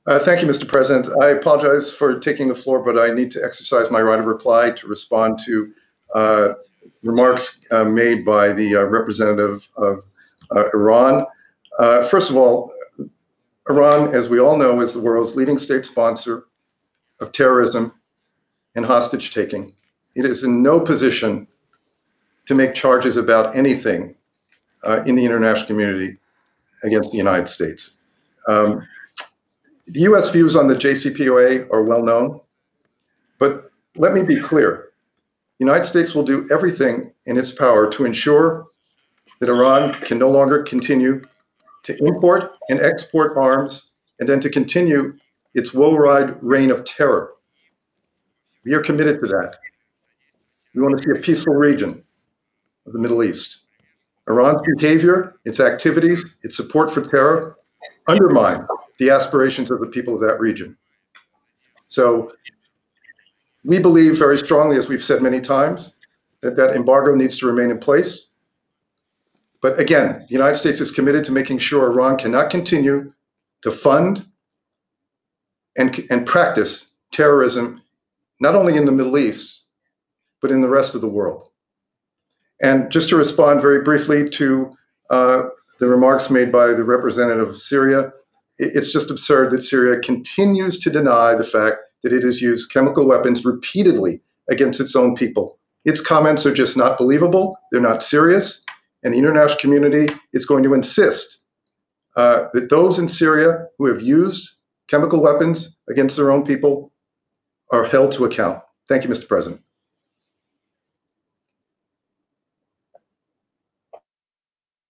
Thank you, Mr. President. I apologize for taking the floor, but I need to exercise my right of reply to respond to uh, remarks made by the representative of Iran. First of all, Iran, as we all know, is the world's leading state sponsor of terrorism and hostage taking. It is in no position to make charges about anything in the international community against the United States. Um, the U.S. views on the JCPOA are well known, but let me be clear. The United States will do everything in its power to ensure that Iran can no longer continue to import and export arms and then to continue its woe-ride reign of terror. We are committed to that. We want to see a peaceful region of the Middle East. Iran's behavior, its activities, its support for terror undermine the aspirations of the people of that region. So we believe very strongly, as we've said many times, that that embargo needs to remain in place. But again, the United States is committed to making sure Iran cannot continue to fund and practice terrorism, not only in the Middle East, but in the rest of the world. And just to respond very briefly to the remarks made by the representative of Syria, it's just absurd that Syria continues to deny the fact that it has used chemical weapons repeatedly against its own people. Its comments are just not believable, they're not serious, and the international community is going to insist that those in Syria who have used chemical weapons against their own people are held to account. Thank you, Mr. President.